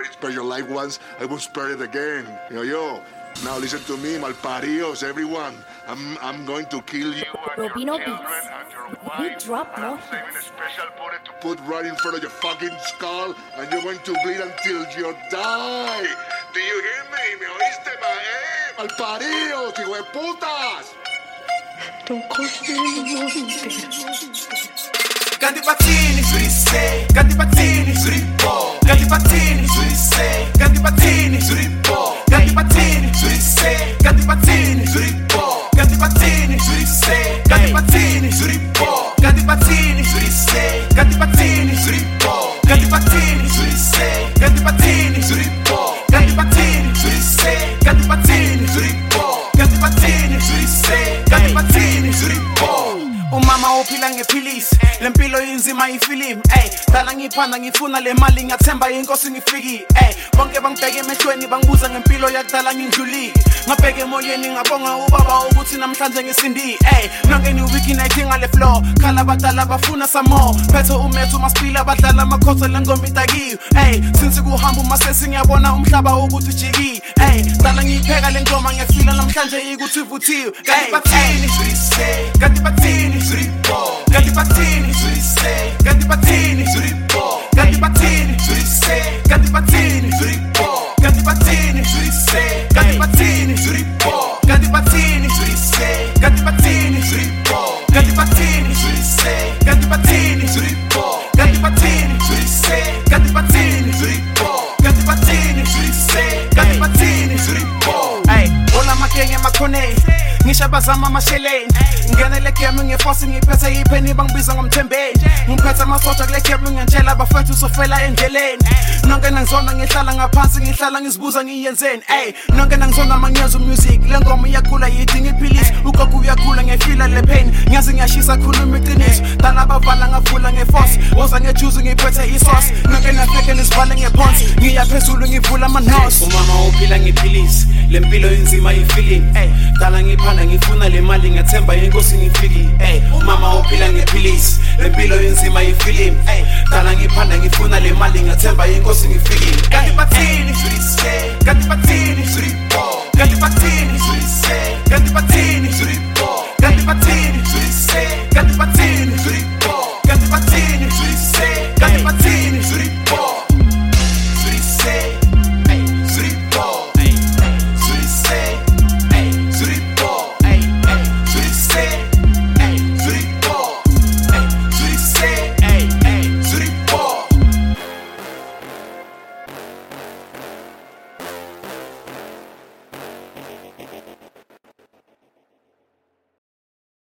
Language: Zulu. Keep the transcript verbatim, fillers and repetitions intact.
spare your life once, I won't spare it again. Yo, yo. Now listen to me, malparios, everyone. I'm I'm going to kill you and Robino your children Beats. and your You wife. dropped, no? I'm saving a special bullet to put right in front of your fucking skull, and you're going to bleed until you die. Do you hear me? ¿Me oíste, ma? Eh? Malparios, hijo de putas. Don't call me. Canti pattini su di sé, canti pattini su di po', canti pattini su di sé, canti pattini su di po', canti pattini su di sé, canti pattini su di po', canti pattini su di sé, canti pattini su di po', canti pattini su di sé, canti pattini su di po', canti pattini su di sé, canti pattini su di po', canti pattini su di sé, canti pattini su di po', canti pattini su di sé, canti pattini su di po'. Umama uphila ngephilisi lempilo inzima ifilimu ey dala ngiphanda ngifuna le mali ngathemba inkosi ngifiki ey bonke bangibheke emehlweni bangibuza ngempilo yakudala ngindlulile ngabheke emoyeni ngabonga ubaba ukuthi namhlanje ngisindile ey nonke ni wiki night ngale floor khala badala bafuna some more phethe umethu masipila badlala amakhosi lengoma itakiwe ey since kuhamba umasesi ngiyabona umhlaba ukuthi ujikile ey dala ngiyipheka le ngoma ngiyafila namhlanje ikuthi ivuthiwe kanti bathini sise kanti bathini Suripo, canti pattini su di sé, canti pattini su di po', canti pattini su di sé, canti pattini su di po', canti pattini su di sé, canti pattini su di po', canti pattini su di sé, canti pattini su di po', canti pattini su di sé, canti pattini su di po', canti pattini su di sé, canti pattini su di po', canti pattini su di sé, canti pattini su di po'. Hey, hola makenge makone. Ngisha bazama amasheleni ngene le game ngeforce ngiphethe ipheni bangibiza ngomthembeni ngiphethe amasoja kule game ngiyantshela abafethu sofela endleleni nonke nangizona ngihlala ngaphansi ngihlala ngizibuza ngiyenzeni ey nonke nangizona mangiyenza music le ngoma iyakhula yidinga iphilisi ugogo uyakhula ngefila le pain ngiyazi ngiyashisa khuluma iqiniso dala bavala ngavula ngeforce woza ngejuice ngiphethe isauce nonke nafike nisivale ngephonsi ngiyaphezulu ngivula amanose umama uphila ngephilisi lempilo inzima ifeeling ey dala ngipha ngifuna le mali ngathemba inkosi ngifiki ey mama uphila ngephilisi lempilo inzima ifilimu ey dala ngiphanda ngifuna le mali ngathemba inkosi ngifiki kanti bathini su di sé kanti bathini su di po' kanti bathini su di sé kanti bathini su di po' kanti bathini su di sé kanti bathini